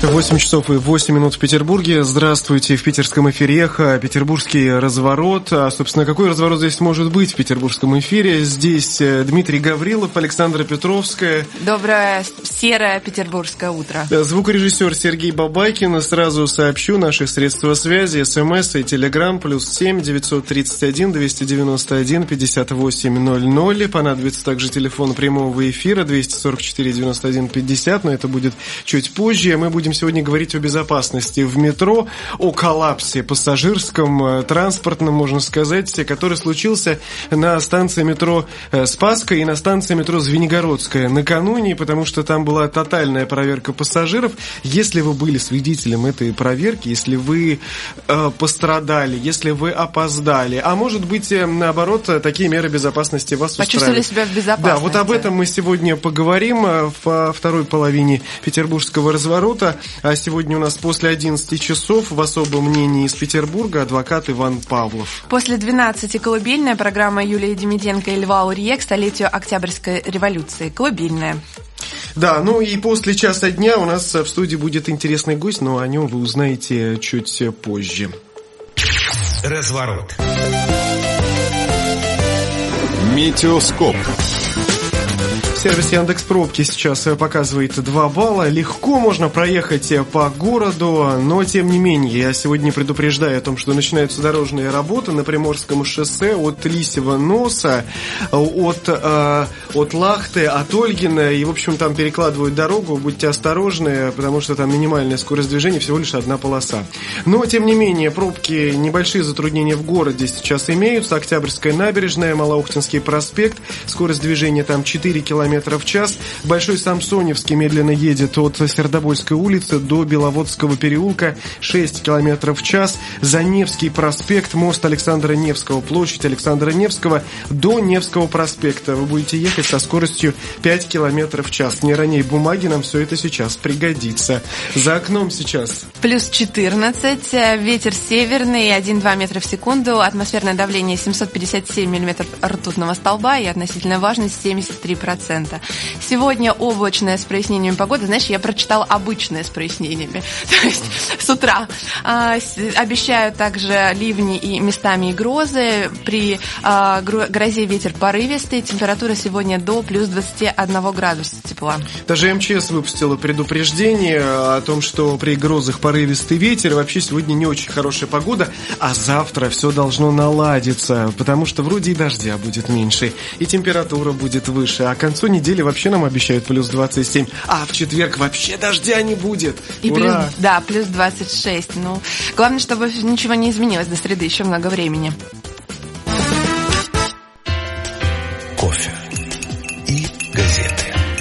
8 часов и 8 минут в Петербурге. Здравствуйте, в питерском эфире «Эхо», петербургский разворот. А, собственно, какой разворот здесь может быть в петербургском эфире? Здесь Дмитрий Гаврилов, Александра Петровская. Доброе серое петербургское утро. Звукорежиссер Сергей Бабайкин. Сразу сообщу наши средства связи, СМС и Телеграм, +7 931 291 5800. Понадобится также телефон прямого эфира 244 91 50, но это будет чуть позже. Мы будем сегодня говорить о безопасности в метро, о коллапсе пассажирском, транспортном, можно сказать, который случился на станции метро Спасская и на станции метро Звенигородская накануне, потому что там была тотальная проверка пассажиров. Если вы были свидетелем этой проверки, если вы пострадали, если вы опоздали, а может быть, наоборот, такие меры безопасности вас устраивают. Почувствовали себя в безопасности. Да, вот об этом мы сегодня поговорим во второй половине петербургского разворота. А сегодня у нас после 11 часов в особом мнении из Петербурга адвокат Иван Павлов. После 12 колыбельная программа Юлии Демиденко и Льва Урье к столетию Октябрьской революции. Колыбельная. Да, ну и после часа дня у нас в студии будет интересный гость, но о нем вы узнаете чуть позже. Разворот. Метеоскоп. Сервис Яндекс.Пробки сейчас показывает 2 балла. Легко можно проехать по городу, но тем не менее, я сегодня предупреждаю о том, что начинаются дорожные работы на Приморском шоссе от Лисьего Носа, от Лахты, от Ольгина. И, в общем, там перекладывают дорогу. Будьте осторожны, потому что там минимальная скорость движения, всего лишь 1 полоса. Но, тем не менее, пробки, небольшие затруднения в городе сейчас имеются. Октябрьская набережная, Малоохтинский проспект. Скорость движения там 4 км в час. Большой Самсоневский медленно едет от Сердобольской улицы до Беловодского переулка 6 км в час. За Невский проспект, мост Александра Невского, площадь Александра Невского до Невского проспекта. Вы будете ехать со скоростью 5 км в час. Не роняй бумаги, нам все это сейчас пригодится. За окном сейчас +14, ветер северный, 1-2 метра в секунду, атмосферное давление 757 мм ртутного столба и относительная влажность 73%. Сегодня облачное с прояснением погоды. Знаешь, я прочитала обычное с прояснениями. То есть с утра. Обещают также ливни и местами и грозы. При грозе ветер порывистый. Температура сегодня до +21 градуса тепла. Даже МЧС выпустила предупреждение о том, что при грозах порывистый ветер. Вообще сегодня не очень хорошая погода. А завтра все должно наладиться. Потому что вроде и дождя будет меньше. И температура будет выше. А к концу недели вообще нам обещают +27. А в четверг вообще дождя не будет. И ура! +26. Ну, главное, чтобы ничего не изменилось до среды. Еще много времени. Кофе и газеты.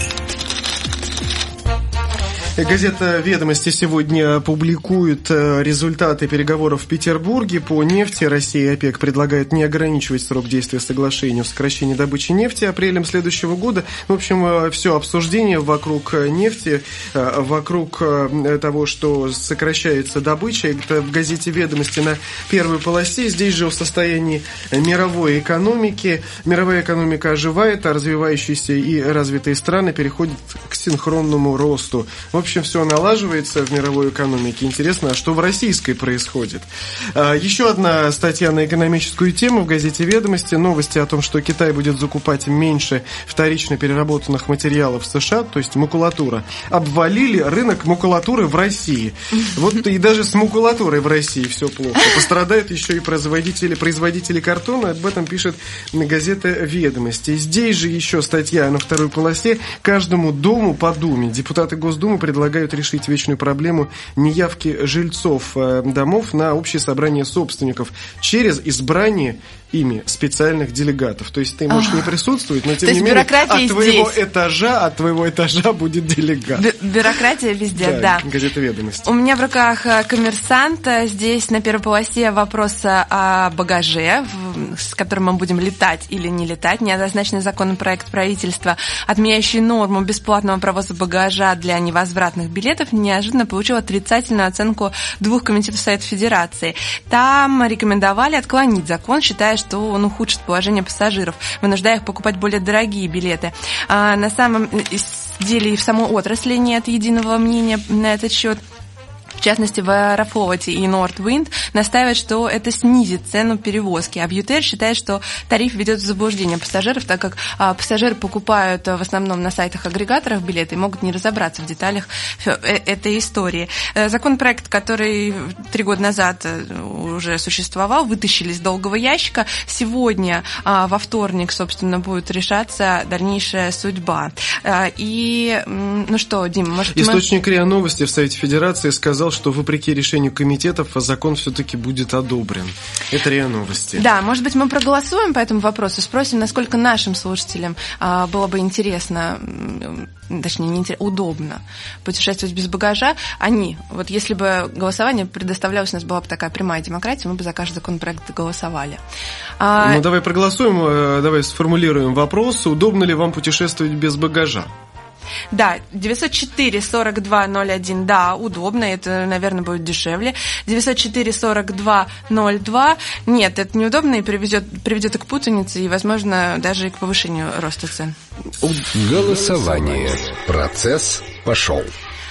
Газета «Ведомости» сегодня публикует результаты переговоров в Петербурге по нефти. Россия и ОПЕК предлагают не ограничивать срок действия соглашения о сокращении добычи нефти апрелем следующего года. В общем, все обсуждение вокруг нефти, вокруг того, что сокращается добыча. Это в газете «Ведомости» на первой полосе. Здесь же о состоянии мировой экономики. Мировая экономика оживает, а развивающиеся и развитые страны переходят к синхронному росту. В общем, все налаживается в мировой экономике. Интересно, а что в российской происходит? Еще одна статья на экономическую тему в газете «Ведомости». Новости о том, что Китай будет закупать меньше вторично переработанных материалов в США, то есть макулатура. Обвалили рынок макулатуры в России. Вот и даже с макулатурой в России все плохо. Пострадают еще и производители картона. Об этом пишет газета «Ведомости». Здесь же еще статья на второй полосе. Каждому дому по думе. Депутаты Госдумы предлагают решить вечную проблему неявки жильцов домов на общее собрание собственников через избрание ими специальных делегатов. То есть ты можешь не присутствовать, но тем не менее от твоего этажа будет делегат. Бюрократия везде, да. Газета «Ведомости». У меня в руках «Коммерсант». Здесь на первой полосе вопрос о багаже, с которым мы будем летать или не летать. Неоднозначный законопроект правительства, отменяющий норму бесплатного провоза багажа для невозвратных билетов, неожиданно получил отрицательную оценку 2 комитетов Совета Федерации. Там рекомендовали отклонить закон, считая, что он ухудшит положение пассажиров, вынуждая их покупать более дорогие билеты. деле и в самой отрасли нет единого мнения на этот счет. В частности, в Аэрофлоте и Nordwind настаивают, что это снизит цену перевозки. А Бьютер считает, что тариф ведет в заблуждение пассажиров, так как пассажиры покупают в основном на сайтах-агрегаторах билеты и могут не разобраться в деталях этой истории. Законопроект, который 3 года назад уже существовал, вытащили из долгого ящика. Сегодня, во вторник, собственно, будет решаться дальнейшая судьба. И, ну что, Дим, может... Источник РИА Новости в Совете Федерации сказал, что вопреки решению комитетов закон все-таки будет одобрен. Это РИА Новости. Да, может быть, мы проголосуем по этому вопросу, спросим, насколько нашим слушателям было бы интересно, точнее, не интересно, удобно путешествовать без багажа. Вот если бы голосование предоставлялось, у нас была бы такая прямая демократия, мы бы за каждый законопроект голосовали. Ну, давай проголосуем, давай сформулируем вопрос. Удобно ли вам путешествовать без багажа? Да, 904-42-01, да, удобно, это, наверное, будет дешевле. 904-42-02, нет, это неудобно и приведет и к путанице, и, возможно, даже и к повышению роста цен. Голосование. Процесс пошел.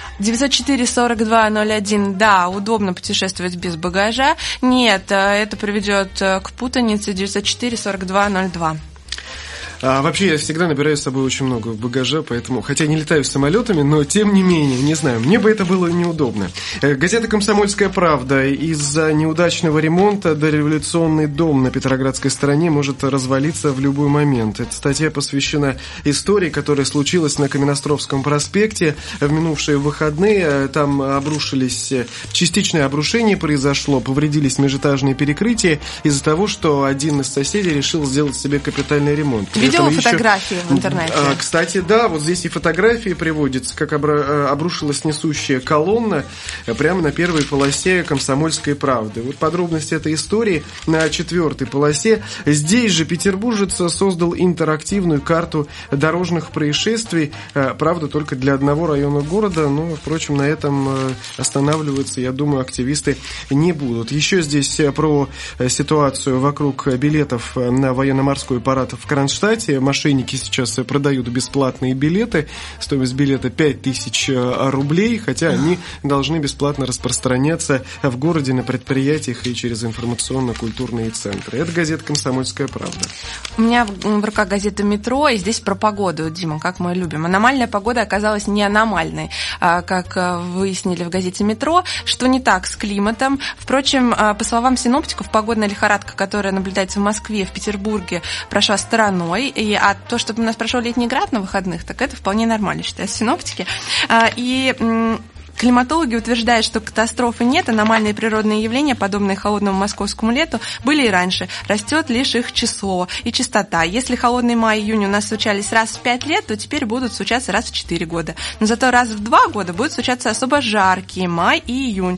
904-42-01, да, удобно путешествовать без багажа. Нет, это приведет к путанице. 904-42-02. Вообще, я всегда набираю с собой очень много багажа, поэтому, хотя не летаю самолетами, но тем не менее, не знаю, мне бы это было неудобно. Газета «Комсомольская правда». Из-за неудачного ремонта дореволюционный дом на Петроградской стороне может развалиться в любой момент. Эта статья посвящена истории, которая случилась на Каменноостровском проспекте в минувшие выходные. Там частичное обрушение произошло, повредились межэтажные перекрытия из-за того, что один из соседей решил сделать себе капитальный ремонт. Видела фотографии в интернете? Кстати, да, вот здесь и фотографии приводятся, как обрушилась несущая колонна прямо на первой полосе «Комсомольской правды». Вот подробности этой истории на 4-й полосе. Здесь же петербуржец создал интерактивную карту дорожных происшествий, правда, только для одного района города, но, впрочем, на этом останавливаться, я думаю, активисты не будут. Еще здесь про ситуацию вокруг билетов на военно-морской парад в Кронштадте. Мошенники сейчас продают бесплатные билеты. Стоимость билета 5000 рублей, хотя они должны бесплатно распространяться в городе на предприятиях и через информационно-культурные центры. Это газета «Комсомольская правда». У меня в руках газета «Метро», и здесь про погоду, Дима, как мы любим. Аномальная погода оказалась не аномальной, как выяснили в газете «Метро», что не так с климатом. Впрочем, по словам синоптиков, погодная лихорадка, которая наблюдается в Москве, в Петербурге, прошла стороной. А то, что у нас прошел летний град на выходных, так это вполне нормально, считают синоптики. Климатологи утверждают, что катастрофы нет, аномальные природные явления, подобные холодному московскому лету, были и раньше. Растет лишь их число и частота. Если холодный май и июнь у нас случались раз в 5 лет, то теперь будут случаться раз в 4 года. Но зато раз в 2 года будут случаться особо жаркие май и июнь.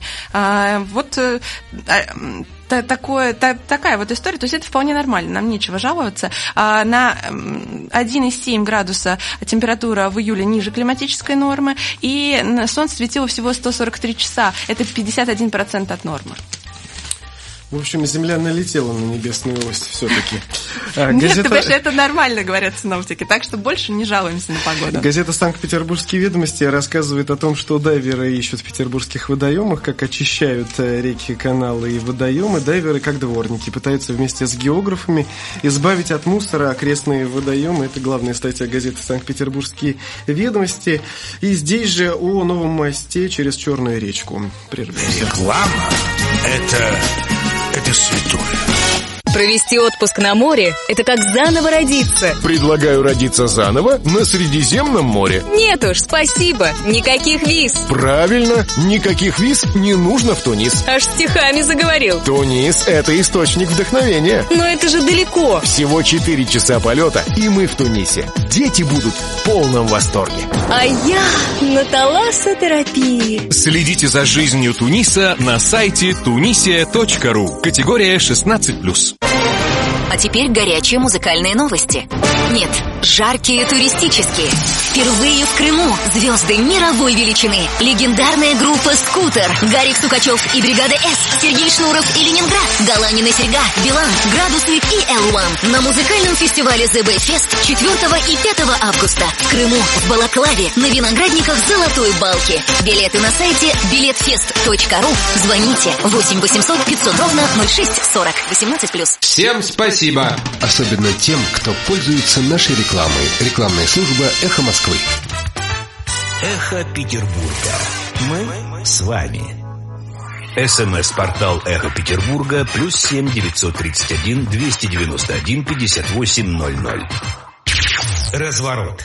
Такая вот история, то есть это вполне нормально, нам нечего жаловаться. На 1,7 градуса температура в июле ниже климатической нормы, и солнце светило всего 143 часа, это 51% от нормы. В общем, Земля налетела на небесную ось все-таки. Нет, ты понимаешь, это нормально, говорят синоптики, так что больше не жалуемся на погоду. Газета «Санкт-Петербургские ведомости» рассказывает о том, что дайверы ищут в петербургских водоемах, как очищают реки, каналы и водоемы. Дайверы, как дворники, пытаются вместе с географами избавить от мусора окрестные водоемы. Это главная статья газеты «Санкт-Петербургские ведомости». И здесь же о новом мосте через Черную речку. Прервемся. Реклама – это святое. Провести отпуск на море – это как заново родиться. Предлагаю родиться заново на Средиземном море. Нет уж, спасибо, никаких виз. Правильно, никаких виз не нужно в Тунис. Аж стихами заговорил. Тунис – это источник вдохновения. Но это же далеко. Всего 4 часа полета, и мы в Тунисе. Дети будут в полном восторге. А я на талассотерапии. Следите за жизнью Туниса на сайте tunisia.ru. Категория 16+. А теперь горячие музыкальные новости. Нет, Жаркие туристические. Впервые в Крыму звезды мировой величины. Легендарная группа «Скутер», Гарик Сукачев и бригада «С», Сергей Шнуров и Ленинград, Галанин и Серьга, Билан, Градусы и L1 на музыкальном фестивале The Bass Fest 4 и 5 августа в Крыму, в Балаклаве, на виноградниках Золотой Балки. Билеты на сайте билетфест.ру. Звоните 8 800 500 ровно 0640. 18+. Всем спасибо! Особенно тем, кто пользуется нашей рекламой. Рекламная служба «Эхо Москвы». Эхо Петербурга. Мы с вами. СМС-портал Эхо Петербурга +7 931 291 5800. Разворот.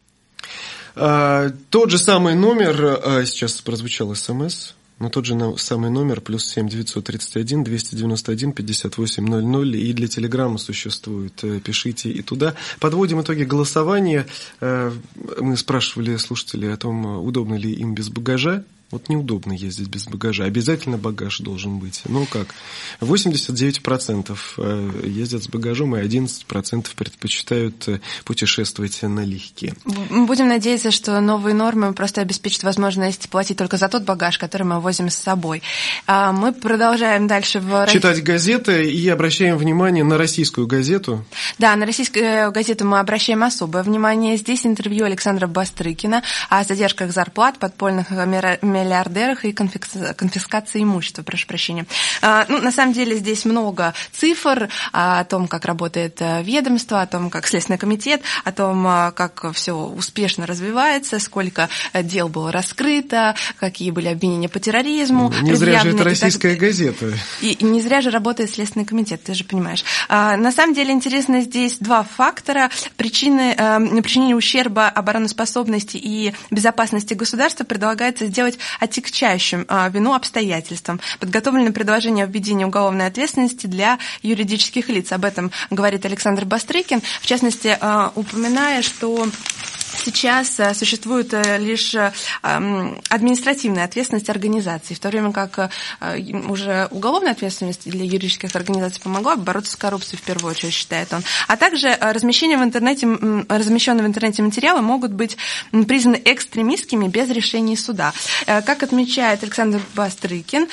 Тот же самый номер, сейчас прозвучал СМС, но тот же самый номер +7 931 291 5800 и для Телеграма существует. Пишите и туда. Подводим итоги голосования. Мы спрашивали слушателей о том, удобно ли им без багажа. Вот неудобно ездить без багажа. Обязательно багаж должен быть. Ну как? 89% ездят с багажом, и 11% предпочитают путешествовать налегке. Будем надеяться, что новые нормы просто обеспечат возможность платить только за тот багаж, который мы возим с собой. Мы продолжаем дальше читать газеты и обращаем внимание на российскую газету. Да, на российскую газету мы обращаем особое внимание. Здесь интервью Александра Бастрыкина о задержках зарплат, подпольных миллиардерах и конфискации имущества, прошу прощения. На самом деле здесь много цифр о том, как работает ведомство, о том, как Следственный комитет, о том, как все успешно развивается, сколько дел было раскрыто, какие были обвинения по терроризму. Не зря же это российская газета. И не зря же работает Следственный комитет, ты же понимаешь. На самом деле интересно здесь два фактора. Причинение ущерба обороноспособности и безопасности государства предлагается сделать отягчающим вину обстоятельствам. Подготовлено предложение о введении уголовной ответственности для юридических лиц. Об этом говорит Александр Бастрыкин, в частности, упоминая, что сейчас существует лишь административная ответственность организаций, в то время как уже уголовная ответственность для юридических организаций помогла бороться с коррупцией, в первую очередь, считает он. А также размещенные в интернете материалы могут быть признаны экстремистскими без решения суда. Как отмечает Александр Бастрыкин,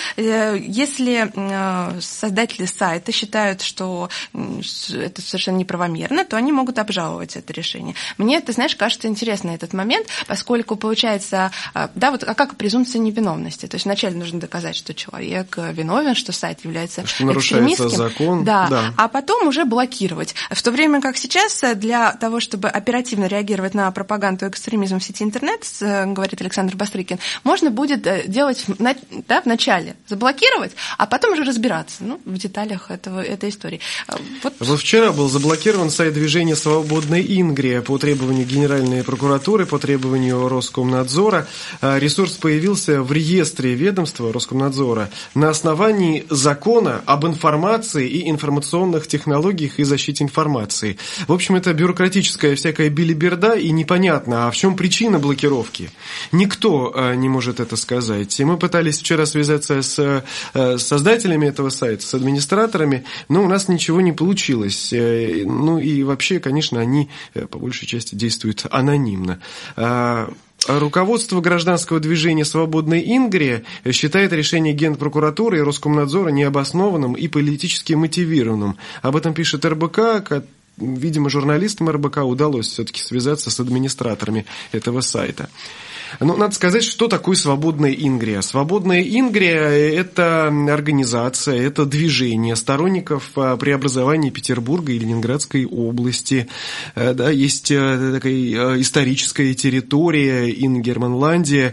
если создатели сайта считают, что это совершенно неправомерно, то они могут обжаловать это решение. Мне, ты знаешь, кажется интересный этот момент, поскольку получается, да, вот как презумпция невиновности. То есть вначале нужно доказать, что человек виновен, что сайт является что нарушается закон. Да, а потом уже блокировать. В то время как сейчас для того, чтобы оперативно реагировать на пропаганду и экстремизм в сети интернет, говорит Александр Бастрыкин, можно будет делать вначале, заблокировать, а потом уже разбираться в деталях этой истории. Вот вчера был заблокирован сайт движения «Свободная Ингрия» по требованию Генеральной прокуратуры, по требованию Роскомнадзора. Ресурс появился в реестре ведомства Роскомнадзора на основании закона об информации и информационных технологиях и защите информации. В общем, это бюрократическая всякая билиберда, и непонятно, а в чем причина блокировки. Никто не может это сказать. И мы пытались вчера связаться с создателями этого сайта, с администраторами, но у нас ничего не получилось. Ну и вообще, конечно, они по большей части действуют анонимно. Руководство гражданского движения «Свободная Ингрия» считает решение Генпрокуратуры и Роскомнадзора необоснованным и политически мотивированным. Об этом пишет РБК. Видимо, журналистам РБК удалось все-таки связаться с администраторами этого сайта. Но надо сказать, что такое «Свободная Ингрия». «Свободная Ингрия» – это организация, это движение сторонников преобразования Петербурга и Ленинградской области. Да, есть такая историческая территория Ингерманландия,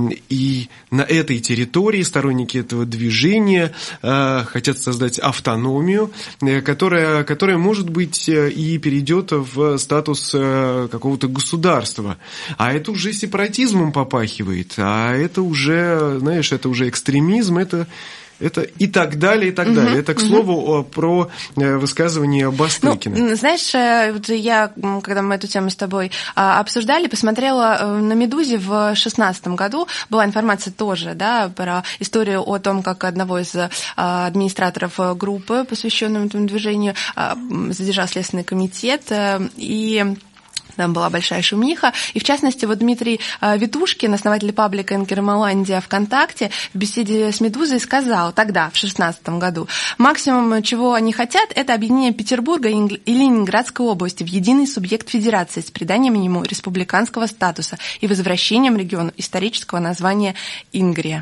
и на этой территории сторонники этого движения хотят создать автономию, которая может быть, и перейдет в статус какого-то государства. А это уже сепаратизмом попахивает, а это уже, знаешь, это уже экстремизм, это и так далее, и так далее. Это, к слову, про высказывание Бастрыкина. Знаешь, вот я, когда мы эту тему с тобой обсуждали, посмотрела на «Медузе» в 2016 году. Была информация тоже, да, про историю о том, как одного из администраторов группы, посвященного этому движению, задержал Следственный комитет. И Там была большая шумиха. И, в частности, вот Дмитрий Витушкин, основатель паблика «Ингерманландия» ВКонтакте, в беседе с «Медузой» сказал тогда, в 2016 году, максимум, чего они хотят, это объединение Петербурга и Ленинградской области в единый субъект федерации с приданием ему республиканского статуса и возвращением региону исторического названия Ингрия.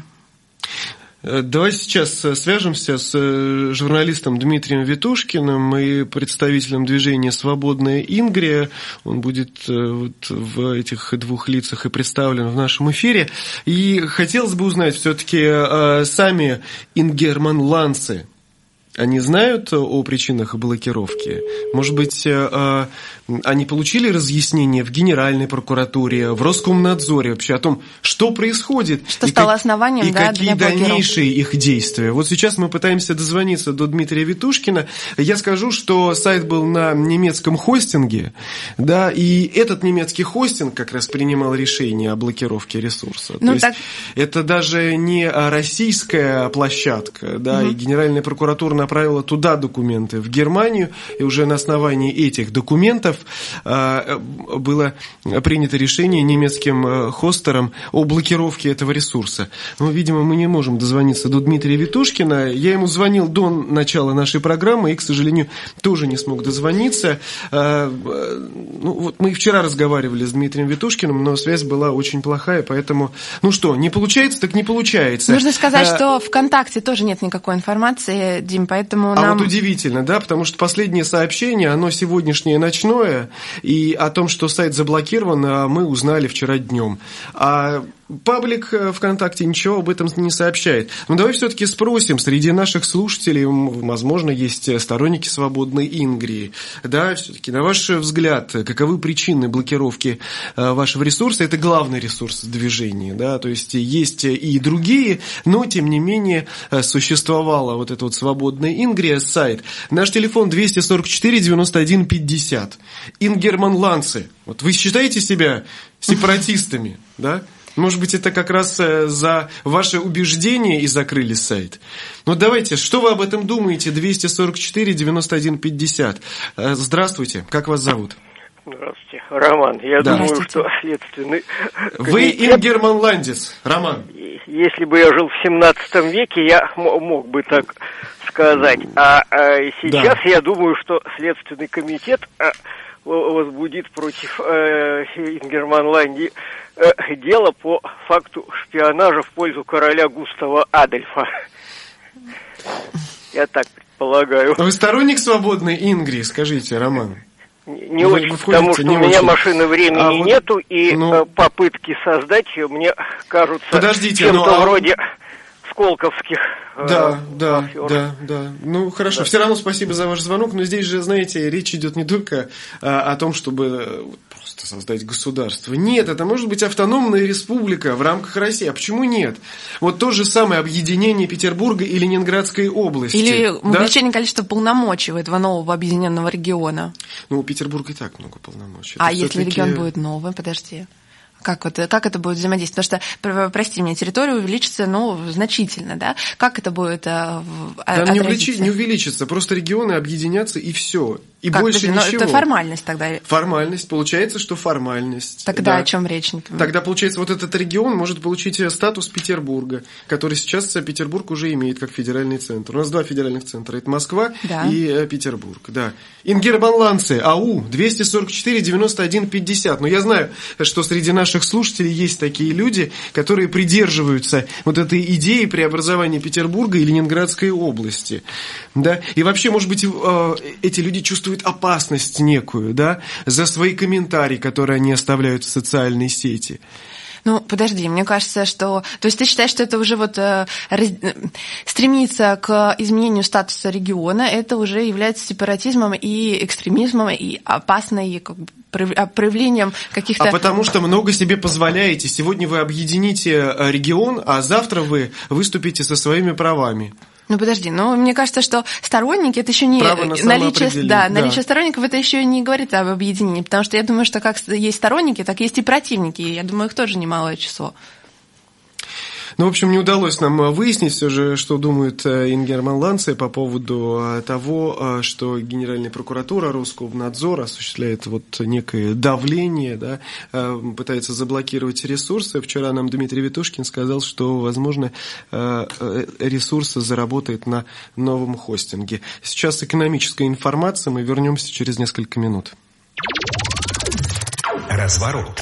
Давай сейчас свяжемся с журналистом Дмитрием Витушкиным и представителем движения «Свободная Ингрия». Он будет вот в этих двух лицах и представлен в нашем эфире. И хотелось бы узнать, все-таки сами ингерманландцы, они знают о причинах блокировки? Может быть, они получили разъяснение в Генеральной прокуратуре, в Роскомнадзоре вообще о том, что происходит? Что стало основанием, и какие дальнейшие их действия? Вот сейчас мы пытаемся дозвониться до Дмитрия Витушкина. Я скажу, что сайт был на немецком хостинге, да, и этот немецкий хостинг как раз принимал решение о блокировке ресурса. То есть это даже не российская площадка, да, и Генеральная прокуратура направила туда документы, в Германию, и уже на основании этих документов было принято решение немецким хостером о блокировке этого ресурса. Но, видимо, мы не можем дозвониться до Дмитрия Витушкина. Я ему звонил до начала нашей программы и, к сожалению, тоже не смог дозвониться. Вот мы вчера разговаривали с Дмитрием Витушкиным, но связь была очень плохая, поэтому, не получается, так не получается. Нужно сказать, что ВКонтакте тоже нет никакой информации, Дим, поэтому нам... вот удивительно, да, потому что последнее сообщение, оно сегодняшнее ночное, и о том, что сайт заблокирован, мы узнали вчера днем. А паблик ВКонтакте ничего об этом не сообщает. Но давай все-таки спросим, среди наших слушателей, возможно, есть сторонники «Свободной Ингрии». Да, все-таки, на ваш взгляд, каковы причины блокировки вашего ресурса? Это главный ресурс движения, да, то есть есть и другие, но, тем не менее, существовала вот эта вот «Свободная Ингрия» сайт. Наш телефон 244 91 50. Ингерманландцы, вот вы считаете себя сепаратистами, да? Может быть, это как раз за ваше убеждение и закрыли сайт. Но давайте, что вы об этом думаете? 244 91 50. Здравствуйте, как вас зовут? Здравствуйте, Роман. Я думаю, что следственный комитет... Вы ингерманландец, Роман. Если бы я жил в 17 веке, я мог бы так сказать. А сейчас я думаю, что Следственный комитет возбудит против Ингерманландии дело по факту шпионажа в пользу короля Густава Адольфа. Я так предполагаю. Вы сторонник «Свободной Ингрии», скажите, Роман? Не очень, потому что у меня машины времени нету, и попытки создать ее мне кажутся чем-то вроде сколковских. Да. Ну, хорошо. Все равно спасибо за ваш звонок, но здесь же, знаете, речь идет не только о том, чтобы просто создать государство. Нет, это может быть автономная республика в рамках России. А почему нет? Вот то же самое объединение Петербурга и Ленинградской области. Или увеличение количества полномочий у этого нового объединенного региона. Ну, у Петербурга и так много полномочий. А если регион будет новый, подожди. Как это будет взаимодействовать? Потому что, прости меня, территория увеличится, значительно, да? Как это будет отразиться? Не увеличится, просто регионы объединятся и все. И как, больше ничего. Это формальность тогда. Формальность. Получается, что формальность. Тогда о чем речь? Тогда, получается, вот этот регион может получить статус Петербурга, который сейчас Петербург уже имеет как федеральный центр. У нас два федеральных центра. Это Москва и Петербург. Да. Ингерманландцы, АУ, 244 91 50. Но я знаю, что среди наших слушателей есть такие люди, которые придерживаются вот этой идеи преобразования Петербурга и Ленинградской области. Да? И вообще, может быть, эти люди чувствуют опасность некую, да, за свои комментарии, которые они оставляют в социальной сети. Ну, подожди, мне кажется, что... То есть ты считаешь, что это уже стремиться к изменению статуса региона, это уже является сепаратизмом и экстремизмом, и опасной проявлением каких-то... А потому что много себе позволяете. Сегодня вы объедините регион, а завтра вы выступите со своими правами. Ну, подожди, мне кажется, что сторонники, это еще не... Наличие сторонников, это еще не говорит об объединении, потому что я думаю, что как есть сторонники, так есть и противники, и я думаю, их тоже немалое число. Ну, в общем, не удалось нам выяснить все же, что думает Ингерман Ланце по поводу того, что Генеральная прокуратура, Роскомнадзор осуществляет вот некое давление, да, пытается заблокировать ресурсы. Вчера нам Дмитрий Ветушкин сказал, что, возможно, ресурсы заработает на новом хостинге. Сейчас экономическая информация, мы вернемся через несколько минут. Разворот.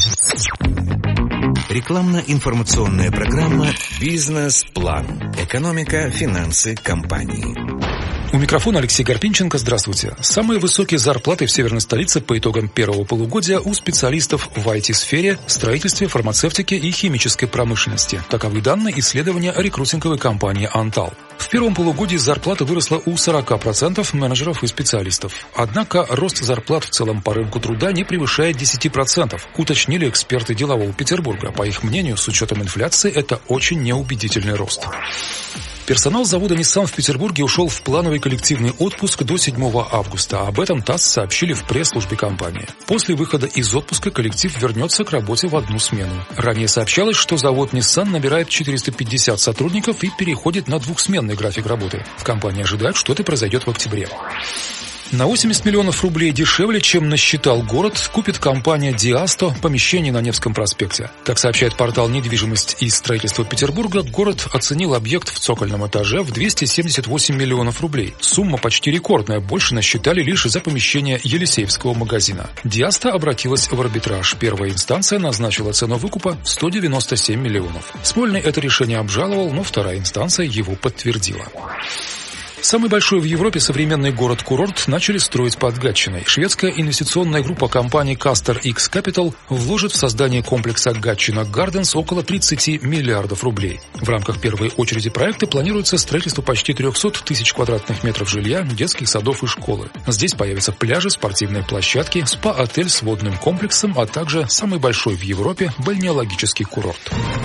Рекламно-информационная программа «Бизнес-план». Экономика, финансы, компании. У микрофона Алексей Гарпинченко. Здравствуйте. Самые высокие зарплаты в северной столице по итогам первого полугодия у специалистов в IT-сфере, строительстве, фармацевтике и химической промышленности. Таковы данные исследования рекрутинговой компании «Антал». В первом полугодии зарплата выросла у 40% менеджеров и специалистов. Однако рост зарплат в целом по рынку труда не превышает 10%, уточнили эксперты делового Петербурга. По их мнению, с учетом инфляции, это очень неубедительный рост. Персонал завода Nissan в Петербурге ушел в плановый коллективный отпуск до 7 августа. Об этом ТАСС сообщили в пресс-службе компании. После выхода из отпуска коллектив вернется к работе в одну смену. Ранее сообщалось, что завод Nissan набирает 450 сотрудников и переходит на двухсменный график работы. В компании ожидают, что это произойдет в октябре. На 80 миллионов рублей дешевле, чем насчитал город, купит компания «Диасто» помещение на Невском проспекте. Как сообщает портал «Недвижимость и строительство Петербурга», город оценил объект в цокольном этаже в 278 миллионов рублей. Сумма почти рекордная, больше насчитали лишь за помещение Елисеевского магазина. «Диасто» обратилась в арбитраж. Первая инстанция назначила цену выкупа 197 миллионов. Смольный это решение обжаловал, но вторая инстанция его подтвердила. Самый большой в Европе современный город-курорт начали строить под Гатчиной. Шведская инвестиционная группа компании Castor X Capital вложит в создание комплекса Гатчина Гарденс около 30 миллиардов рублей. В рамках первой очереди проекта планируется строительство почти 300 тысяч квадратных метров жилья, детских садов и школы. Здесь появятся пляжи, спортивные площадки, спа-отель с водным комплексом, а также самый большой в Европе бальнеологический курорт.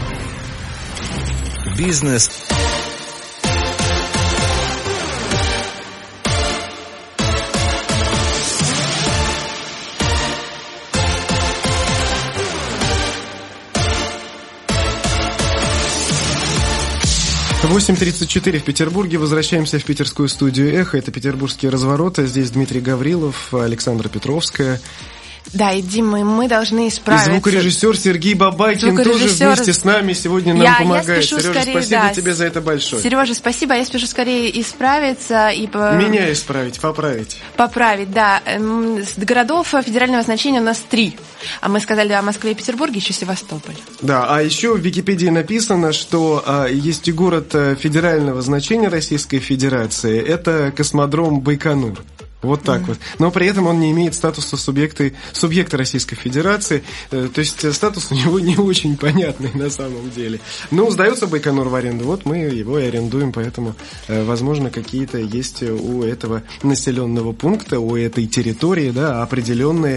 Бизнес. 8:34 в Петербурге. Возвращаемся в питерскую студию «Эхо». Это «Петербургские развороты». Здесь Дмитрий Гаврилов, Александра Петровская. Да, и, Дима, мы должны исправиться. И звукорежиссер Сергей Бабайкин тоже вместе с нами сегодня нам помогает. Сережа, скорее, спасибо тебе за это большое. Сережа, спасибо. Я спешу скорее исправиться. Меня исправить, поправить. Поправить, да. С городов федерального значения у нас 3. А мы сказали о Москве и Петербурге, еще Севастополь. Да, а еще в Википедии написано, что есть и город федерального значения Российской Федерации. Это космодром Байконур. Вот так вот. Но при этом он не имеет статуса субъекта Российской Федерации. То есть статус у него не очень понятный на самом деле. Но сдается Байконур в аренду. Вот мы его и арендуем. Поэтому, возможно, какие-то есть у этого населенного пункта, у этой территории, да, определенные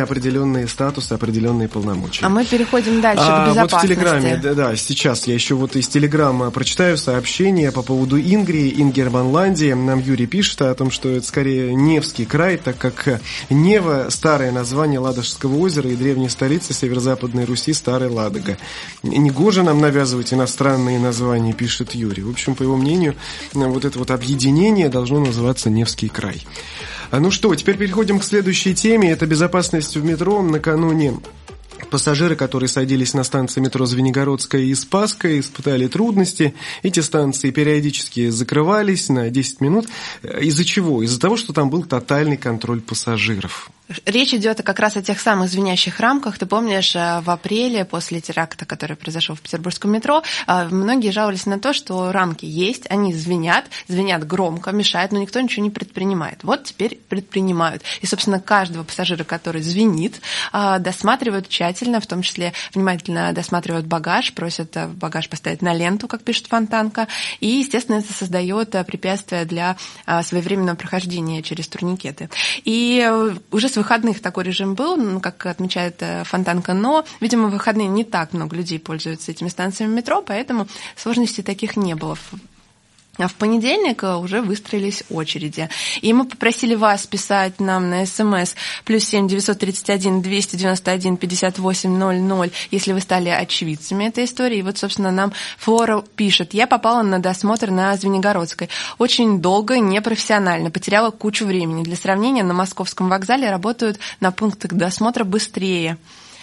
статусы, определенные полномочия. А мы переходим дальше к безопасности. Вот в Телеграме, да, сейчас я еще вот из Телеграма прочитаю сообщение по поводу Ингерманландии. Нам Юрий пишет о том, что это скорее Невский край, так как Нева – старое название Ладожского озера и древняя столица северо-западной Руси – Старая Ладога. Негоже нам навязывать иностранные названия, пишет Юрий. В общем, по его мнению, вот это вот объединение должно называться Невский край. Ну что, теперь переходим к следующей теме. Это безопасность в метро. Накануне пассажиры, которые садились на станции метро Звенигородская и Спасская, испытали трудности. Эти станции периодически закрывались на 10 минут. Из-за чего? Из-за того, что там был тотальный контроль пассажиров. Речь идет как раз о тех самых звенящих рамках. Ты помнишь, в апреле, после теракта, который произошел в петербургском метро, многие жаловались на то, что рамки есть, они звенят громко, мешают, но никто ничего не предпринимает. Вот теперь предпринимают. И, собственно, каждого пассажира, который звенит, досматривают тщательно, в том числе внимательно досматривают багаж, просят багаж поставить на ленту, как пишет Фонтанка, и, естественно, это создает препятствия для своевременного прохождения через турникеты. И уже с выходных такой режим был, как отмечает Фонтанка, но, видимо, в выходные не так много людей пользуются этими станциями метро, поэтому сложностей таких не было. А в понедельник уже выстроились очереди. И мы попросили вас писать нам на СМС +7 931 291 58 00, если вы стали очевидцами этой истории. И вот, собственно, нам Флора пишет: я попала на досмотр на Звенигородской. Очень долго, непрофессионально, потеряла кучу времени. Для сравнения, на Московском вокзале работают на пунктах досмотра быстрее.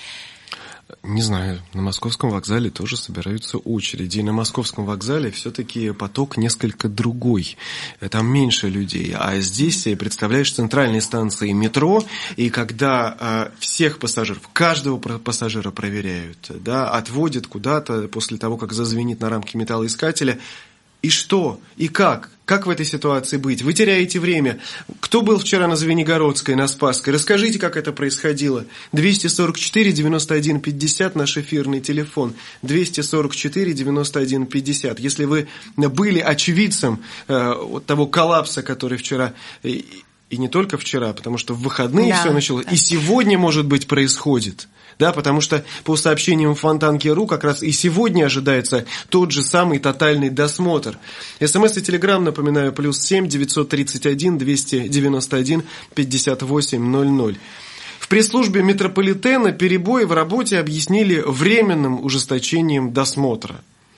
Не знаю, на Московском вокзале тоже собираются очереди. И на Московском вокзале все-таки поток несколько другой. Там меньше людей. А здесь, представляешь, центральные станции метро, и когда всех пассажиров, каждого пассажира проверяют, да, отводят куда-то после того, как зазвенит на рамке металлоискателя. И что? И как? Как в этой ситуации быть? Вы теряете время. Кто был вчера на Звенигородской, на Спасской? Расскажите, как это происходило. 244 91 50 наш эфирный телефон. 244 91 50. Если вы были очевидцем вот того коллапса, который вчера... И не только вчера, потому что в выходные все началось. Да. И сегодня, может быть, происходит. Да, потому что по сообщениям Фонтанки.ру как раз и сегодня ожидается тот же самый тотальный досмотр. СМС и Телеграм, напоминаю, +7 931 291 58 00. В пресс-службе метрополитена перебои в работе объяснили временным ужесточением досмотра.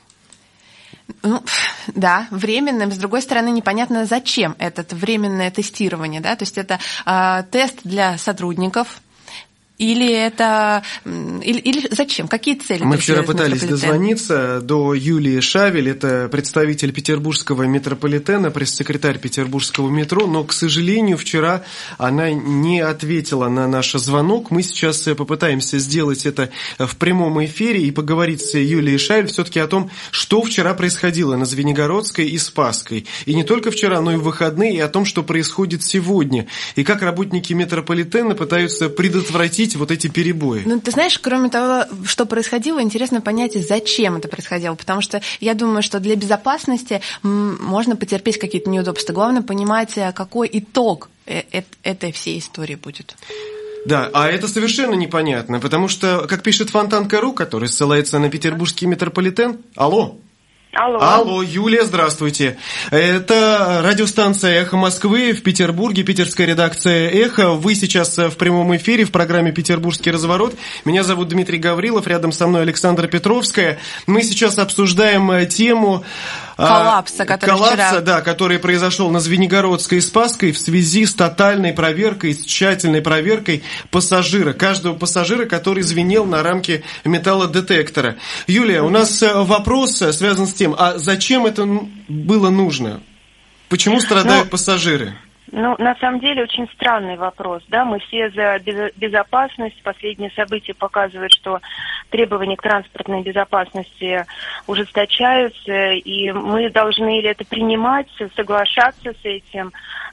Ну, да, временным. С другой стороны, непонятно, зачем это временное тестирование. Да? То есть это тест для сотрудников. Или это... Или зачем? Какие цели? Мы вчера пытались дозвониться до Юлии Шавель, это представитель петербургского метрополитена, пресс-секретарь петербургского метро, но, к сожалению, вчера она не ответила на наш звонок. Мы сейчас попытаемся сделать это в прямом эфире и поговорить с Юлией Шавель все-таки о том, что вчера происходило на Звенигородской и Спасской. И не только вчера, но и в выходные, и о том, что происходит сегодня. И как работники метрополитена пытаются предотвратить вот эти перебои. Ну, ты знаешь, кроме того, что происходило, интересно понять, зачем это происходило. Потому что я думаю, что для безопасности можно потерпеть какие-то неудобства. Главное понимать, какой итог этой всей истории будет. Да, а это совершенно непонятно, потому что, как пишет Фонтанка.ру, который ссылается на петербургский метрополитен... Алло! Алло, Юлия, здравствуйте. Это радиостанция «Эхо Москвы» в Петербурге, питерская редакция «Эхо». Вы сейчас в прямом эфире в программе «Петербургский разворот». Меня зовут Дмитрий Гаврилов, рядом со мной Александра Петровская. Мы сейчас обсуждаем тему... Коллапса, который произошел на Звенигородской и Спасской в связи с тотальной проверкой, с тщательной проверкой пассажира, каждого пассажира, который звенел на рамке металлодетектора. Юлия, у нас вопрос связан с тем, а зачем это было нужно? Почему страдают пассажиры? Ну, на самом деле, очень странный вопрос, да, мы все за безопасность, последние события показывают, что требования к транспортной безопасности ужесточаются, и мы должны или это принимать, соглашаться с этим,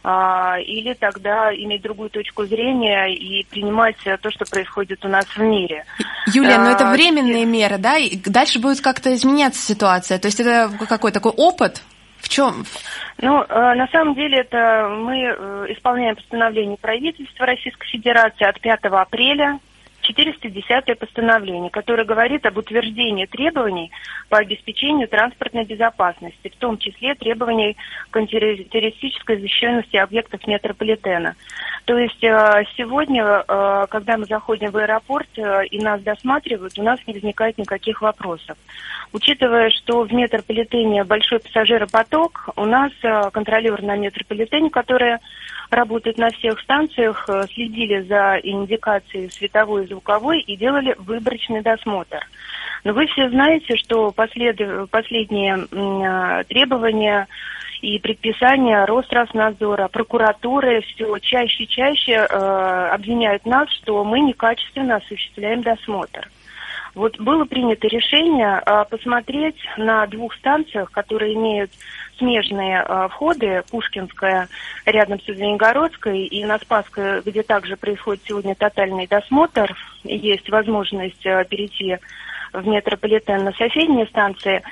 или тогда иметь другую точку зрения и принимать то, что происходит у нас в мире. Юлия, но это временные меры, да, и дальше будет как-то изменяться ситуация, то есть это какой такой опыт? В чем? Ну, на самом деле, это мы исполняем постановление правительства Российской Федерации от 5 апреля, 410-е постановление, которое говорит об утверждении требований по обеспечению транспортной безопасности, в том числе требований к антитеррористической защищенности объектов метрополитена. То есть сегодня, когда мы заходим в аэропорт и нас досматривают, у нас не возникает никаких вопросов. Учитывая, что в метрополитене большой пассажиропоток, у нас контролеры на метрополитене, которые работают на всех станциях, следили за индикацией световой и звуковой и делали выборочный досмотр. Но вы все знаете, что последние требования и предписания Росздравнадзора, прокуратуры все чаще и чаще обвиняют нас, что мы некачественно осуществляем досмотр. Вот было принято решение посмотреть на двух станциях, которые имеют смежные входы, Пушкинская рядом с Звенигородской и на Спасской, где также происходит сегодня тотальный досмотр, есть возможность перейти в метрополитен на соседние станции,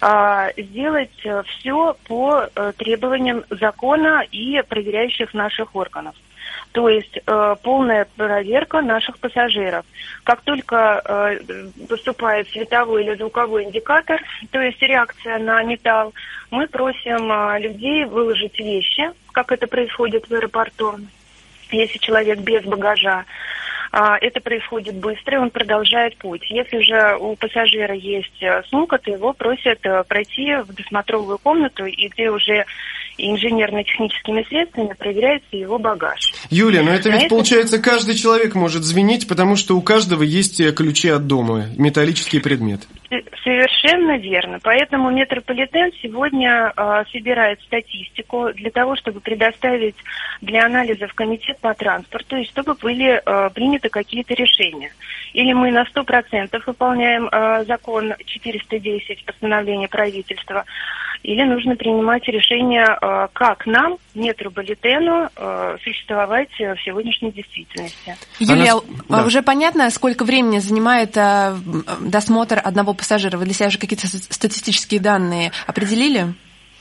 сделать все по требованиям закона и проверяющих наших органов. То есть полная проверка наших пассажиров. Как только поступает световой или звуковой индикатор, то есть реакция на металл, мы просим людей выложить вещи, как это происходит в аэропорту, если человек без багажа. Это происходит быстро, и он продолжает путь. Если же у пассажира есть сумка, то его просят пройти в досмотровую комнату, и где уже инженерно-техническими средствами проверяется его багаж. Юлия, но это ведь получается каждый человек может звенить, потому что у каждого есть ключи от дома, металлический предмет. Совершенно верно. Поэтому метрополитен сегодня собирает статистику для того, чтобы предоставить для анализа в комитет по транспорту, и чтобы были приняты какие-то решения. Или мы на 100% выполняем закон 410, постановление правительства, или нужно принимать решение, как нам, метрополитену, существовать в сегодняшней действительности. Юлия, уже понятно, сколько времени занимает досмотр одного пассажира? Вы для себя уже какие-то статистические данные определили?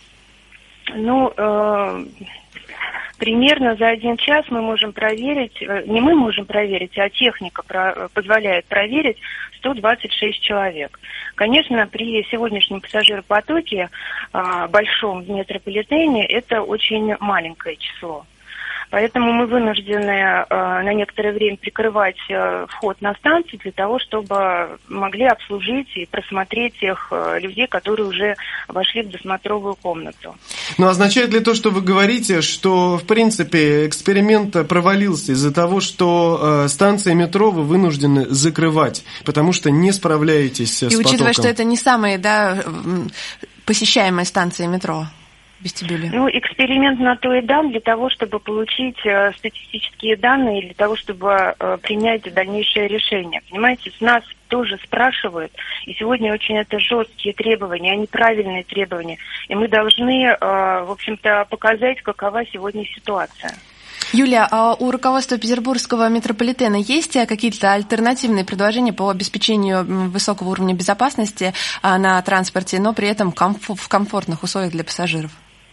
Примерно за 1 час мы можем проверить, не мы можем проверить, а техника позволяет проверить 126 человек. Конечно, при сегодняшнем пассажиропотоке большом в метрополитене это очень маленькое число. Поэтому мы вынуждены на некоторое время прикрывать вход на станцию для того, чтобы могли обслужить и просмотреть тех людей, которые уже вошли в досмотровую комнату. Но означает ли то, что вы говорите, что, в принципе, эксперимент провалился из-за того, что станции метро вы вынуждены закрывать, потому что не справляетесь с потоком? И учитывая, что это не самые посещаемые станции метро. Вестибюле. Эксперимент на то и дан для того, чтобы получить статистические данные, для того, чтобы принять дальнейшее решение. Понимаете, с нас тоже спрашивают, и сегодня очень это жесткие требования, они правильные требования, и мы должны, в общем-то, показать, какова сегодня ситуация. Юлия, а у руководства Петербургского метрополитена есть какие-то альтернативные предложения по обеспечению высокого уровня безопасности на транспорте, но при этом в комфортных условиях для пассажиров?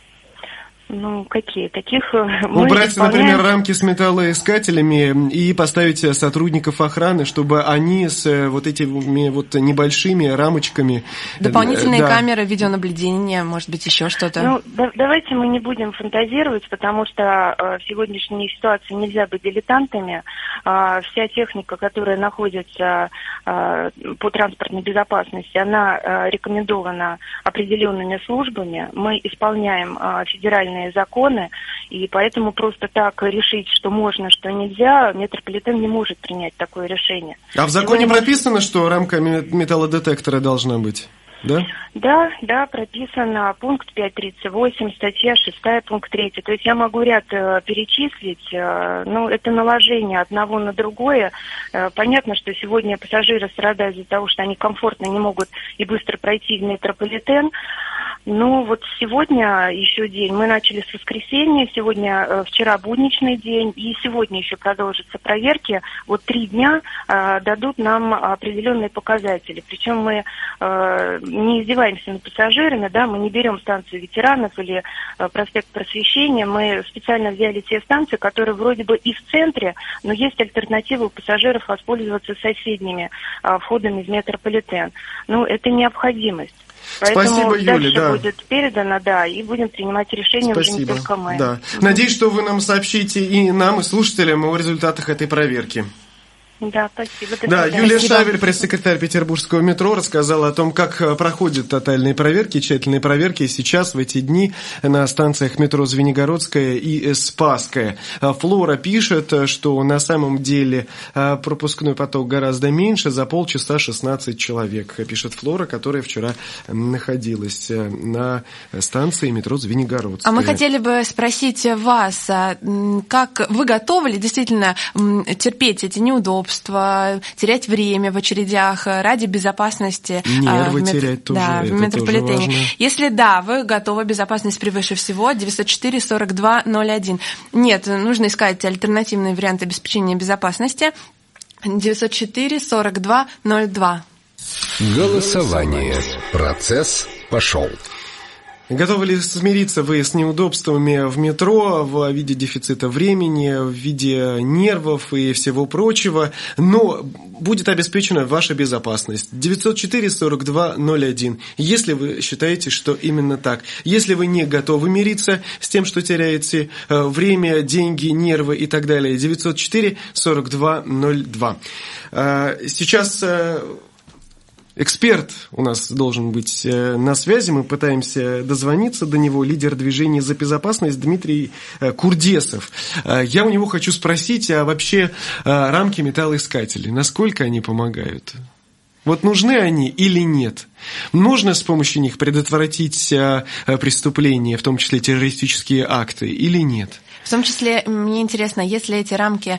Какие? Таких убрать, например, рамки с металлоискателями и поставить сотрудников охраны, чтобы они с этими небольшими рамочками... Дополнительные камеры видеонаблюдения, может быть, еще что-то? Давайте мы не будем фантазировать, потому что в сегодняшней ситуации нельзя быть дилетантами. Вся техника, которая находится по транспортной безопасности, она рекомендована определенными службами. Мы исполняем федеральные законы, и поэтому просто так решить, что можно, что нельзя, метрополитен не может принять такое решение. А в законе прописано, что рамка металлодетектора должна быть? Да? Да, прописано пункт 5.38, статья 6, пункт 3. То есть я могу ряд перечислить, это наложение одного на другое. Понятно, что сегодня пассажиры страдают из-за того, что они комфортно не могут и быстро пройти в метрополитен. Сегодня еще день. Мы начали с воскресенья, вчера будничный день, и сегодня еще продолжатся проверки. 3 дня дадут нам определенные показатели. Причем мы не издеваемся над пассажирами, мы не берем станцию ветеранов или проспект Просвещения. Мы специально взяли те станции, которые вроде бы и в центре, но есть альтернатива у пассажиров воспользоваться соседними входами в метрополитен. Это необходимость. Поэтому спасибо, дальше Юля, будет передано, и будем принимать решения уже не только мы. Да. Надеюсь, что вы нам сообщите и нам, и слушателям о результатах этой проверки. Да, спасибо. Юлия Шавель, пресс-секретарь Петербургского метро, рассказала о том, как проходят тотальные проверки, тщательные проверки сейчас, в эти дни, на станциях метро Звенигородская и Спасская. Флора пишет, что на самом деле пропускной поток гораздо меньше, за полчаса 16 человек, пишет Флора, которая вчера находилась на станции метро Звенигородская. А мы хотели бы спросить вас, как вы готовы ли действительно терпеть эти неудобства, терять время в очередях ради безопасности нервы терять тоже, в метрополитене. Если вы готовы, безопасность превыше всего, 904-42-01. Нет, нужно искать альтернативные варианты обеспечения безопасности. 904-42-02. Голосование. Процесс пошел. Готовы ли смириться вы с неудобствами в метро в виде дефицита времени, в виде нервов и всего прочего, но будет обеспечена ваша безопасность? 904-42-01, если вы считаете, что именно так. Если вы не готовы мириться с тем, что теряете время, деньги, нервы и так далее, 904-42-02. Сейчас... Эксперт у нас должен быть на связи, мы пытаемся дозвониться до него, лидер движения «За безопасность» Дмитрий Курдесов. Я у него хочу спросить, а вообще рамки металлоискателей, насколько они помогают? Вот нужны они или нет? Нужно с помощью них предотвратить преступления, в том числе террористические акты, или нет? В том числе, мне интересно, если эти рамки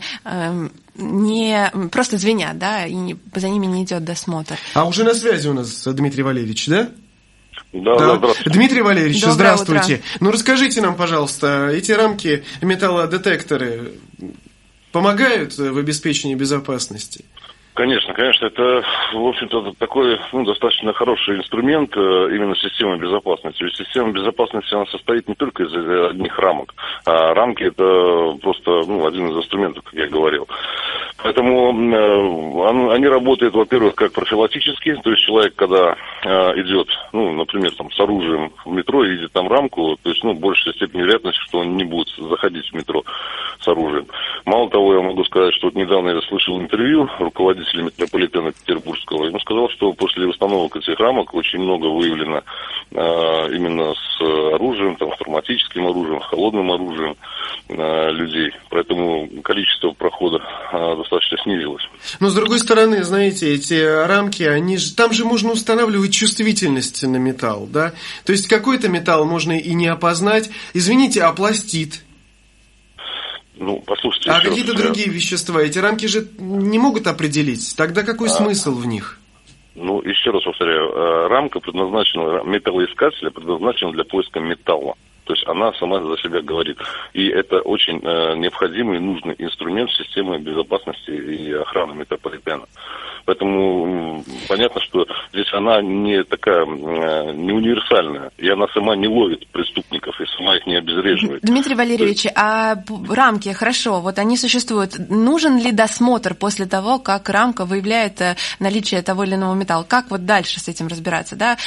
не просто звенят, да, и за ними не идет досмотр. А уже на связи у нас Дмитрий Валерьевич, да? Да, здравствуйте. Дмитрий Валерьевич, доброе здравствуйте. утро. Ну, расскажите нам, пожалуйста, эти рамки, металлодетекторы помогают в обеспечении безопасности? Конечно, это, в общем-то, такой, достаточно хороший инструмент именно системы безопасности. Ведь система безопасности, она состоит не только из одних рамок, а рамки это просто, один из инструментов, как я говорил. Поэтому они работают, во-первых, как профилактически, то есть человек, когда идет, например, там, с оружием в метро и видит там рамку, то есть, большая степень вероятности, что он не будет заходить в метро с оружием. Мало того, я могу сказать, что недавно я слышал интервью руководителя метрополитена Петербургского, и он сказал, что после установок этих рамок очень много выявлено именно с оружием, там, автоматическим оружием, холодным оружием людей. Поэтому количество прохода достаточно снизилось. Но, с другой стороны, знаете, эти рамки, там же можно устанавливать чувствительность на металл, да? То есть какой-то металл можно и не опознать. Извините, а пластид? Послушайте. А какие-то другие вещества? Эти рамки же не могут определить. Тогда какой смысл в них? Еще раз повторяю. Рамка предназначена, металлоискателя предназначена для поиска металла. То есть она сама за себя говорит. И это очень необходимый и нужный инструмент системы безопасности и охраны метрополитена. Поэтому понятно, что здесь она не такая, не универсальная. И она сама не ловит преступников и сама их не обезвреживает. Дмитрий Валерьевич, а рамки, хорошо, вот они существуют. Нужен ли досмотр после того, как рамка выявляет наличие того или иного металла? Как вот дальше с этим разбираться, да?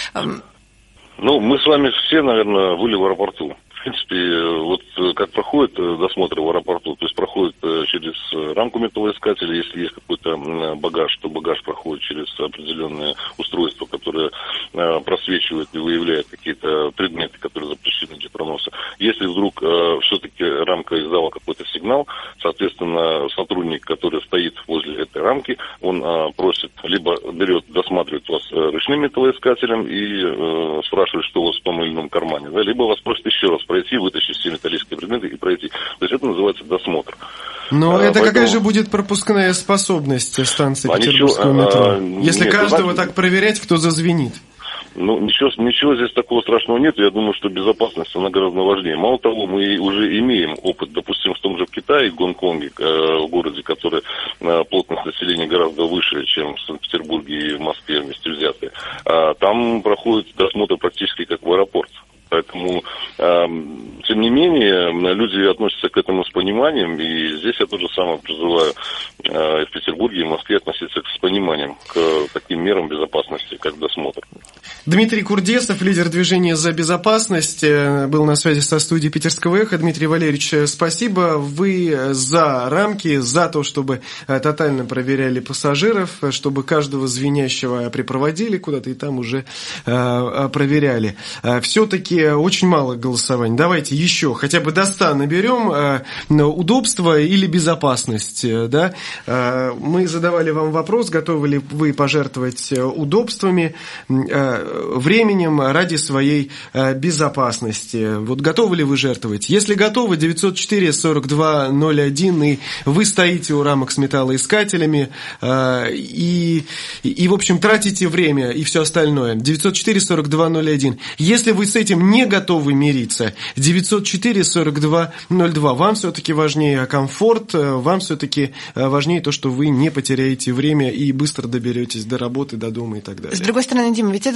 Мы с вами все, наверное, были в аэропорту. В принципе, вот как проходит досмотр в аэропорту, то есть проходит через рамку металлоискателя, если есть какой-то багаж, то багаж проходит через определенное устройство, которое просвечивает и выявляет какие-то предметы, которые запрещены для проноса. Если вдруг все-таки рамка издала какой-то сигнал, соответственно, сотрудник, который стоит возле этой рамки, он просит, либо берет, досматривает вас ручным металлоискателем и спрашивает, что у вас в том или ином кармане, да, либо вас просит еще раз пройти, вытащить все металлические предметы и пройти. То есть это называется досмотр. Но это какая же будет пропускная способность станции Петербургского метро? Если каждого так проверять, кто зазвенит? Ничего здесь такого страшного нет. Я думаю, что безопасность, она гораздо важнее. Мало того, мы уже имеем опыт, допустим, в том же Китае, в Гонконге, в городе, который плотность населения гораздо выше, чем в Санкт-Петербурге и в Москве вместе взятые. Там проходит досмотр практически как в аэропорт. Поэтому, тем не менее, люди относятся к этому с пониманием, и здесь я тоже самое призываю и в Петербурге, и в Москве относиться с пониманием к таким мерам безопасности, как досмотр. Дмитрий Курдесов, лидер движения «За безопасность», был на связи со студией Питерского эхо. Дмитрий Валерьевич, спасибо. Вы за рамки, за то, чтобы тотально проверяли пассажиров, чтобы каждого звенящего припроводили куда-то и там уже проверяли. Все-таки очень мало голосований. Давайте еще хотя бы до 100 наберем. Удобство или безопасность, да? Мы задавали вам вопрос, готовы ли вы пожертвовать удобствами, временем ради своей безопасности. Вот готовы ли вы жертвовать? Если готовы, 904-42-01, и вы стоите у рамок с металлоискателями и в общем, тратите время и все остальное. 904-42-01. Если вы с этим не готовы мириться, 904-42-02. Вам все-таки важнее комфорт, вам все-таки важнее то, что вы не потеряете время и быстро доберетесь до работы, до дома и так далее. С другой стороны, Дима, ведь этот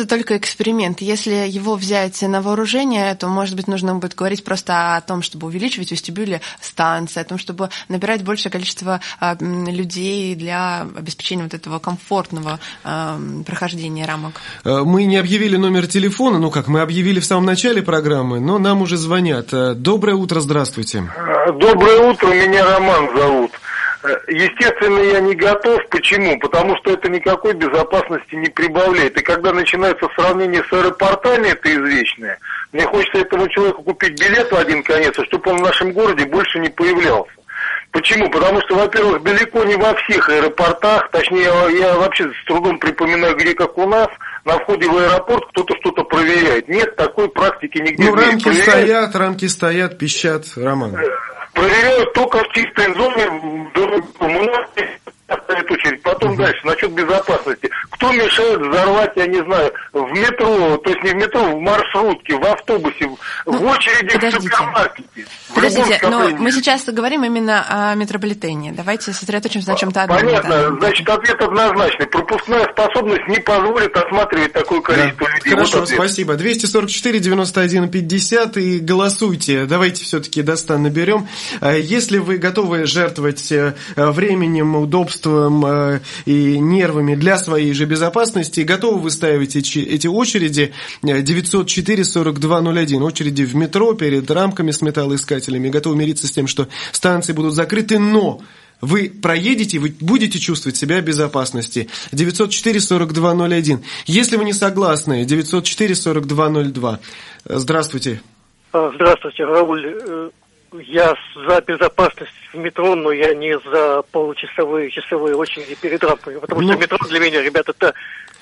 это только эксперимент. Если его взять на вооружение, то, может быть, нужно будет говорить просто о том, чтобы увеличивать вестибюли станции, о том, чтобы набирать большее количество людей для обеспечения вот этого комфортного прохождения рамок. Мы не объявили номер телефона, мы объявили в самом начале программы, но нам уже звонят. Доброе утро, здравствуйте. Доброе утро, меня Роман зовут. Естественно, я не готов. Почему? Потому что это никакой безопасности не прибавляет. И когда начинается сравнение с аэропортами, это извечное, мне хочется этому человеку купить билет в один конец, чтобы он в нашем городе больше не появлялся. Почему? Потому что, во-первых, далеко не во всех аэропортах, точнее, я вообще с трудом припоминаю, где как у нас, на входе в аэропорт кто-то что-то проверяет. Нет такой практики нигде. Рамки стоят, пищат, Роман. Проверяют только в чистой зоне, очередь. Потом дальше, насчет безопасности. Кто мешает взорвать, я не знаю, в метро, то есть не в метро, в маршрутке, в автобусе, в очереди в супермаркете. Подождите, но мы сейчас говорим именно о метрополитене. Давайте сосредоточимся на чем-то одном. Понятно, значит, ответ однозначный. Пропускная способность не позволит осматривать такое количество людей. Хорошо, спасибо. 244-91-50 и голосуйте. Давайте все-таки до 100 наберем. Если вы готовы жертвовать временем, удобством и нервами для своей же безопасности, готовы выставить эти очереди 904-4201, очереди в метро перед рамками с металлоискателями, готовы мириться с тем, что станции будут закрыты, но вы проедете, вы будете чувствовать себя в безопасности. 904-4201. Если вы не согласны, 904-4202. Здравствуйте. Здравствуйте, Рауль. Я за безопасность в метро, но я не за получасовые, часовые очереди перед рамками. Потому что метро для меня, ребята, это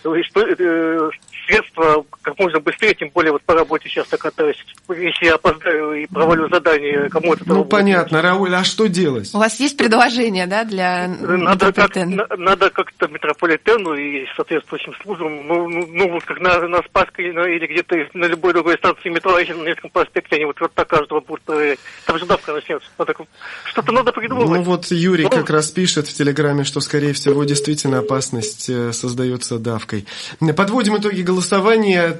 средство как можно быстрее, тем более вот по работе часто катаюсь. Если я опоздаю и провалю задание, кому это понятно, Рауль, а что делать? У вас есть предложение, да, для метрополитена? Надо как-то метрополитену и соответствующим службам, вот как на Спасской или где-то на любой другой станции метро, если на Невском проспекте, они вот так каждого будут проверять. Там же давка начнется. Что-то надо придумывать. Юрий как раз пишет в Телеграме, что, скорее всего, действительно опасность создается давкой. Подводим итоги голосования.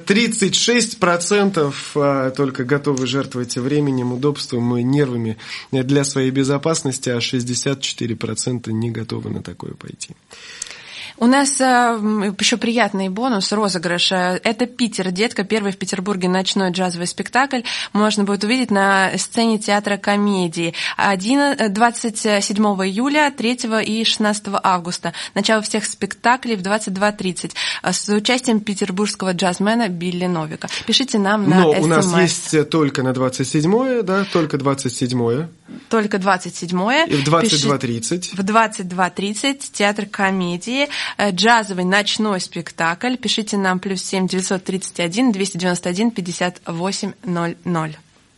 36% только готовы жертвовать временем, удобством и нервами для своей безопасности, а 64% не готовы на такое пойти. У нас еще приятный бонус, розыгрыш. Это «Питер, детка», первый в Петербурге ночной джазовый спектакль. Можно будет увидеть на сцене театра комедии 27 июля, 3 и 16 августа. Начало всех спектаклей в 22:30 с участием петербургского джазмена Билли Новика. Пишите нам на СМС. Но у нас есть только на 27-е, да, только 27-е. Только 27-е. И в 22:30. В 22:30 театр комедии. Джазовый ночной спектакль. Пишите нам +7 931 291 58 00.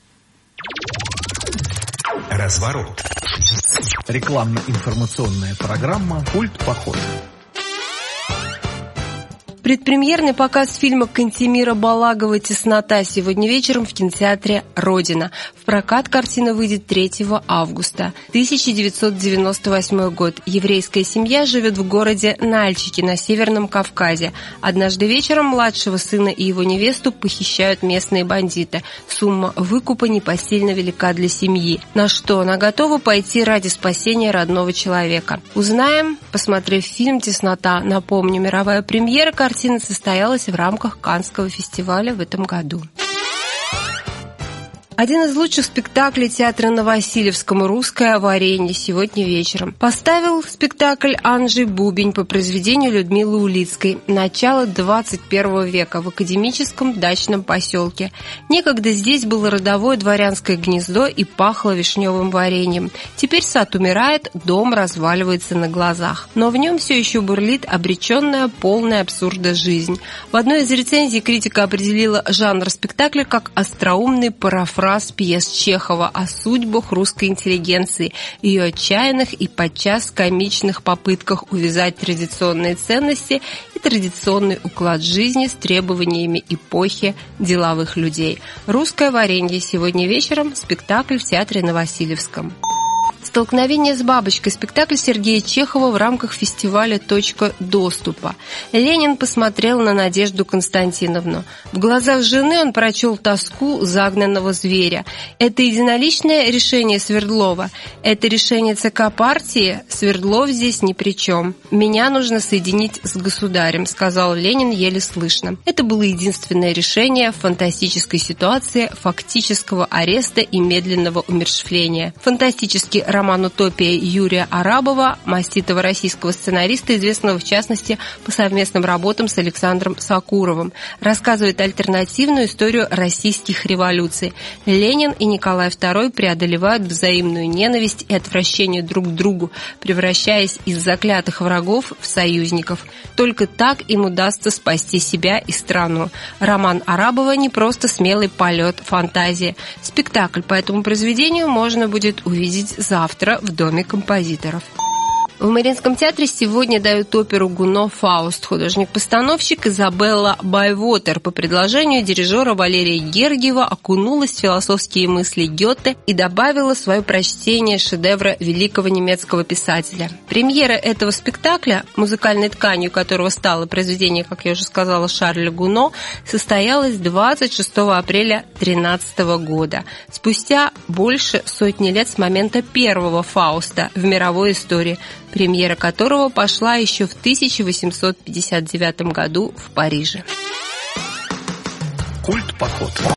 Разворот. Рекламно-информационная программа «Пульт похода». Предпремьерный показ фильма Кантемира Балагова «Теснота» сегодня вечером в кинотеатре «Родина». В прокат картина выйдет 3 августа. 1998 год. Еврейская семья живет в городе Нальчике на Северном Кавказе. Однажды вечером младшего сына и его невесту похищают местные бандиты. Сумма выкупа непосильно велика для семьи. На что она готова пойти ради спасения родного человека? Узнаем, посмотрев фильм «Теснота». Напомню, мировая премьера картина состоялась в рамках Каннского фестиваля в этом году. Один из лучших спектаклей театра на Васильевском «Русское варенье» сегодня вечером. Поставил спектакль Анджей Бубень по произведению Людмилы Улицкой. Начало 21 века в академическом дачном поселке. Некогда здесь было родовое дворянское гнездо и пахло вишневым вареньем. Теперь сад умирает, дом разваливается на глазах. Но в нем все еще бурлит обреченная, полная абсурда жизнь. В одной из рецензий критика определила жанр спектакля как остроумный парафраз пьес Чехова о судьбах русской интеллигенции, ее отчаянных и подчас комичных попытках увязать традиционные ценности и традиционный уклад жизни с требованиями эпохи деловых людей. «Русское варенье» сегодня вечером, спектакль в театре на Васильевском. «Столкновение с бабочкой» – спектакль Сергея Чехова в рамках фестиваля «Точка доступа». Ленин посмотрел на Надежду Константиновну. В глазах жены он прочел тоску загнанного зверя. Это единоличное решение Свердлова. Это решение ЦК партии. Свердлов здесь ни при чем. «Меня нужно соединить с государем», – сказал Ленин еле слышно. Это было единственное решение в фантастической ситуации фактического ареста и медленного умерщвления. Фантастический роман «Утопия» Юрия Арабова, маститого российского сценариста, известного в частности по совместным работам с Александром Сокуровым, рассказывает альтернативную историю российских революций. Ленин и Николай II преодолевают взаимную ненависть и отвращение друг к другу, превращаясь из заклятых врагов в союзников. Только так им удастся спасти себя и страну. Роман Арабова не просто смелый полет фантазии. Спектакль по этому произведению можно будет увидеть завтра в Доме композиторов. В Мариинском театре сегодня дают оперу «Гуно» «Фауст». Художник-постановщик Изабелла Байвотер по предложению дирижера Валерия Гергиева окунулась в философские мысли Гёте и добавила свое прочтение шедевра великого немецкого писателя. Премьера этого спектакля, музыкальной тканью которого стало произведение, как я уже сказала, Шарля Гуно, состоялась 26 апреля 2013 года, спустя больше сотни лет с момента первого «Фауста» в мировой истории, премьера которого пошла еще в 1859 году в Париже. Культ-поход.